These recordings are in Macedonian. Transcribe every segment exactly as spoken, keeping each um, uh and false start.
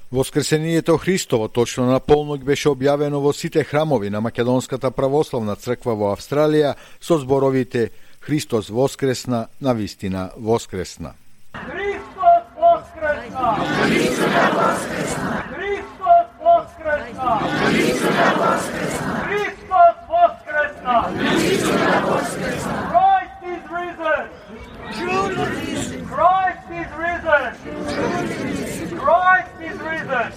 Воскресението Христово точно на полнок беше објавено во сите храмови на Македонската православна црква во Австралија со зборовите Христос воскресна, навистина воскресна. Христос воскресна! Христос воскресна! Христос воскресна! Христос воскресна! Христос воскресна! Христос воскресна! Christ is risen! Christ is risen! Christ is risen!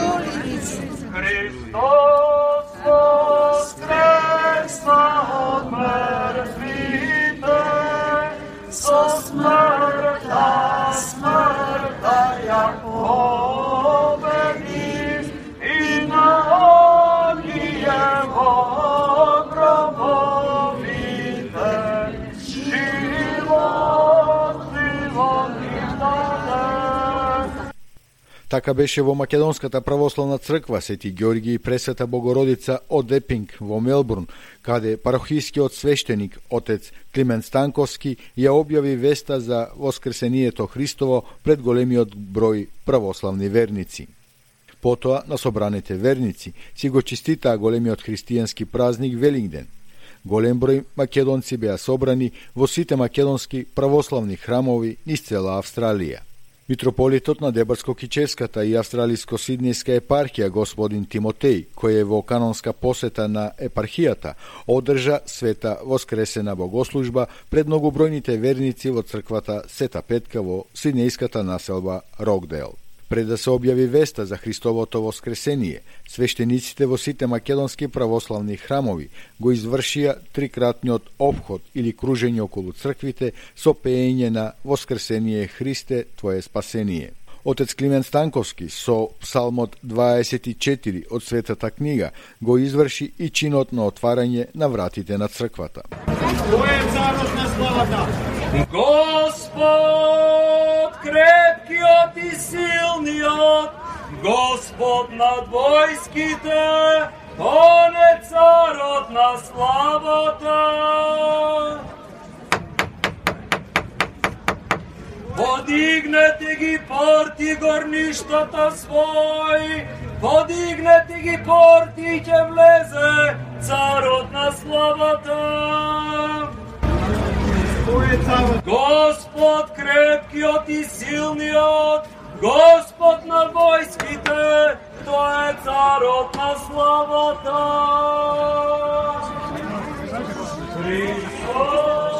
Христос воскресна од мртвите, со смртта, смртта ја победи, и на оние во гробовите живот, живот им даде. Така беше во Македонската православна црква Свети Ѓорги и Пресвета Богородица од Епинг во Мелбурн, каде парохискиот свештеник отец Климент Станковски ја објави веста за воскресението Христово пред големиот број православни верници. Потоа на собраните верници си го честитаа големиот христијански празник Велингден. Голем број македонци беа собрани во сите македонски православни храмови низ цела Австралија. Митрополитот на Дебарско-Кичевската и Австралиско-Сиднејска епархија господин Тимотеј, кој е во канонска посета на епархијата, одржа света воскресена богослужба пред многобројните верници во црквата Сета Петка во сиднејската населба Рокдейл. Пред да се објави веста за Христовото воскресение, свештениците во сите македонски православни храмови го извршија трикратниот обход или кружење околу црквите со пеење на Воскресение Христе, Твое спасение. Отец Климент Станковски со Псалмот дваесет и четири од Светата книга го изврши и чинот на отварање на вратите на црквата. Кој е царот на славата? Господ крепкиот и силниот, Господ над војските, Он е царот на славата. Подигнете ги порти горништата свој, подигнете ги порти и ќе влезе царот на славата. Господ крепкиот и силниот, Господ на војските, Тој е царот на славата. Христос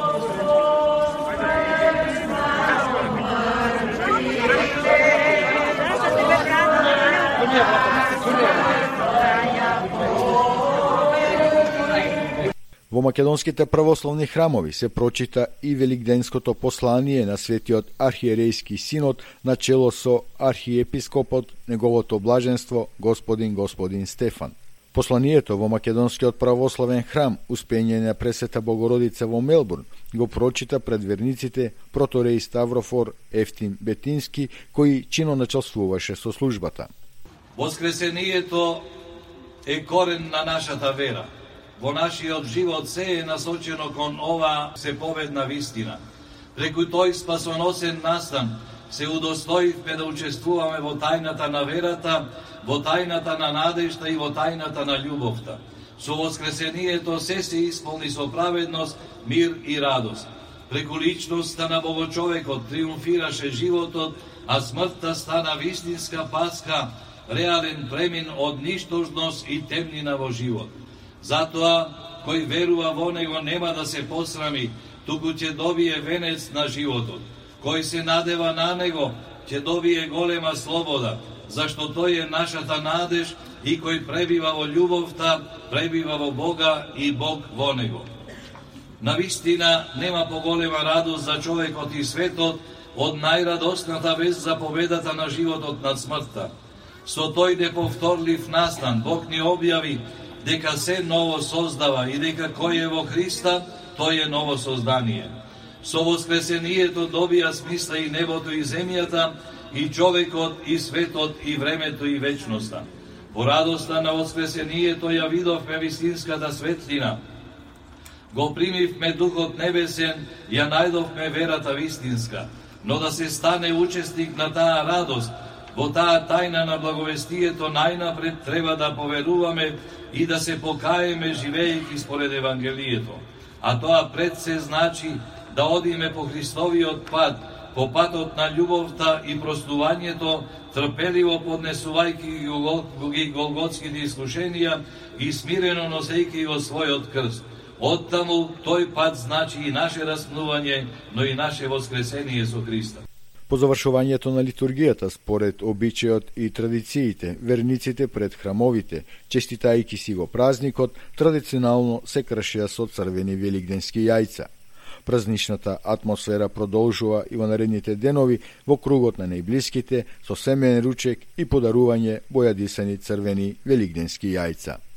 Во македонските православни храмови се прочита и великденското послание на светиот архиерејски синод на чело со архиепископот, неговото блаженство Господин Господин Стефан. Посланието во македонскиот православен храм Успење на Пресвета Богородица во Мелбурн го прочита пред верниците протореј Ставрофор Ефтим Бетински, кој чино началствуваше со службата. Воскресението е корен на нашата вера. Во нашиот живот се е насочено кон ова сеповедна вистина. Преку тој спасоносен настан се удостоивме да учествуваме во тајната на верата, во тајната на надежта и во тајната на љубовта. Со воскресението се се исполни со праведност, мир и радост. Преку личноста на Богочовекот триумфираше животот, а смртта стана вистинска пасха, реален премин од ништожност и темнина во живот. Затоа, кој верува во него нема да се посрами, туку ќе добие венец на животот. Кој се надева на него, ќе добие голема слобода, зашто тој е нашата надеж и кој пребива во љубовта, пребива во Бога и Бог во него. Навистина нема поголема радост за човекот и светот од најрадосната вест за победата на животот над смртта. Со тој неповторлив настан Бог ни објави дека се ново создава и дека кој е во Христа, тој е ново создание. Со воскресението добија смисла и небото и земјата, и човекот, и светот, и времето, и вечноста. По радоста на воскресението ја видовме вистинската светлина. Го примивме Духот Небесен, ја најдовме верата вистинска. Но да се стане учесник на таа радост, Во таа тајна на благовестието најнапред треба да поверуваме и да се покаеме живеејќи според Евангелието. А тоа пред се значи да одиме по Христовиот пат, по патот на љубовта и простувањето, трпеливо поднесувајќи ги голготските искушенија и смирено носејќи го својот крст. Оттаму тој пат значи и наше распнување, но и наше воскресение со Христа. По завршувањето на литургијата, според обичајот и традициите, верниците пред храмовите, честитајќи си го празникот, традиционално се кршија со црвени великденски јајца. Празничната атмосфера продолжува и во наредните денови во кругот на најблиските со семеен ручек и подарување бојадисани црвени великденски јајца.